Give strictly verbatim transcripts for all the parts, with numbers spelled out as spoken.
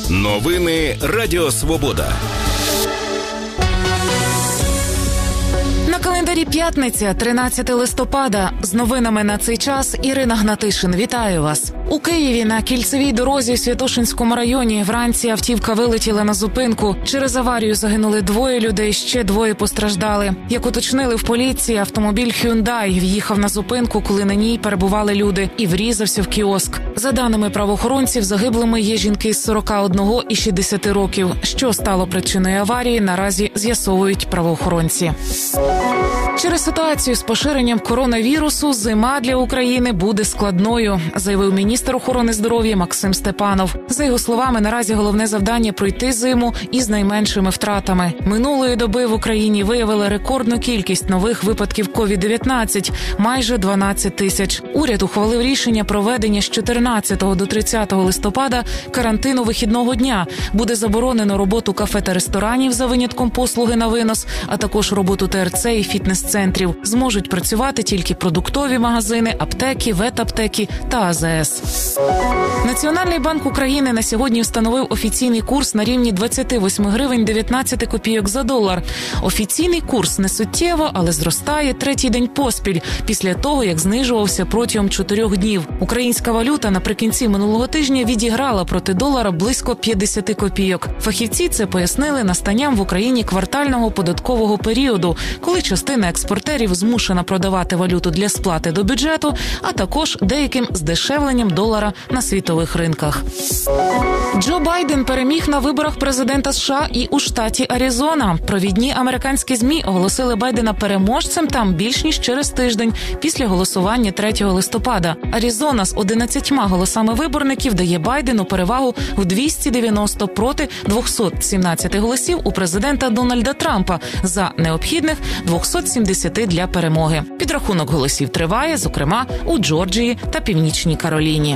Новини Радіо Свобода. На календарі п'ятниця, тринадцяте листопада. З новинами на цей час Ірина Гнатишин. Вітаю вас. У Києві на кільцевій дорозі в Святошинському районі вранці автівка вилетіла на зупинку. Через аварію загинули двоє людей, ще двоє постраждали. Як уточнили в поліції, автомобіль Hyundai в'їхав на зупинку, коли на ній перебували люди, і врізався в кіоск. За даними правоохоронців, загиблими є жінки з сорока одного і шістдесяти років. Що стало причиною аварії, наразі з'ясовують правоохоронці. Через ситуацію з поширенням коронавірусу зима для України буде складною, заявив міністр охорони здоров'я Максим Степанов. За його словами, наразі головне завдання – пройти зиму із найменшими втратами. Минулої доби в Україні виявили рекордну кількість нових випадків ковід дев'ятнадцять – майже дванадцять тисяч. Уряд ухвалив рішення проведення з чотирнадцятого до тридцятого листопада карантину вихідного дня. Буде заборонено роботу кафе та ресторанів за винятком послуги на винос, а також роботу Те Ер Це і фітнес-центрів. Зможуть працювати тільки продуктові магазини, аптеки, ветаптеки та А Зе Ес. Національний банк України на сьогодні встановив офіційний курс на рівні двадцять вісім гривень дев'ятнадцять копійок за долар. Офіційний курс не суттєво, але зростає третій день поспіль, після того, як знижувався протягом чотирьох днів. Українська валюта наприкінці минулого тижня відіграла проти долара близько п'ятдесят копійок. Фахівці це пояснили настанням в Україні квартального податкового періоду, коли частина експортерів змушена продавати валюту для сплати до бюджету, а також деяким здешевленням долара на світових ринках. Джо Байден переміг на виборах президента США і у штаті Аризона. Провідні американські ЗМІ оголосили Байдена переможцем там більш ніж через тиждень після голосування третього листопада. Аризона з одинадцятьма голосами виборників дає Байдену перевагу в двісті дев'яносто проти двохсот сімнадцяти голосів у президента Дональда Трампа за необхідних двохсот сімдесяти для перемоги. Підрахунок голосів триває, зокрема, у Джорджії та Північній Кароліні.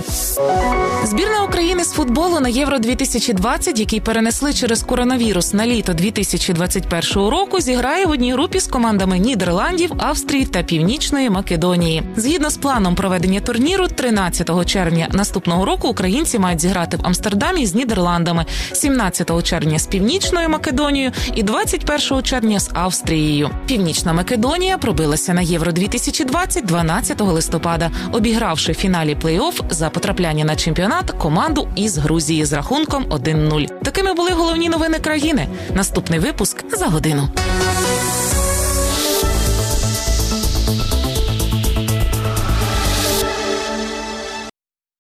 Збірна України з футболу на Євро дві тисячі двадцять, який перенесли через коронавірус на літо дві тисячі двадцять першого року, зіграє в одній групі з командами Нідерландів, Австрії та Північної Македонії. Згідно з планом проведення турніру, тринадцятого червня наступного року українці мають зіграти в Амстердамі з Нідерландами, сімнадцятого червня з Північною Македонією і двадцять першого червня з Австрією. Північна Македонія пробилася на Євро дві тисячі двадцять дванадцятого листопада, обігравши в фіналі плей-офф за потрапляння на чемпіонат команду із Грузії з рахунком один нуль. Такими були головні новини країни. Наступний випуск за годину.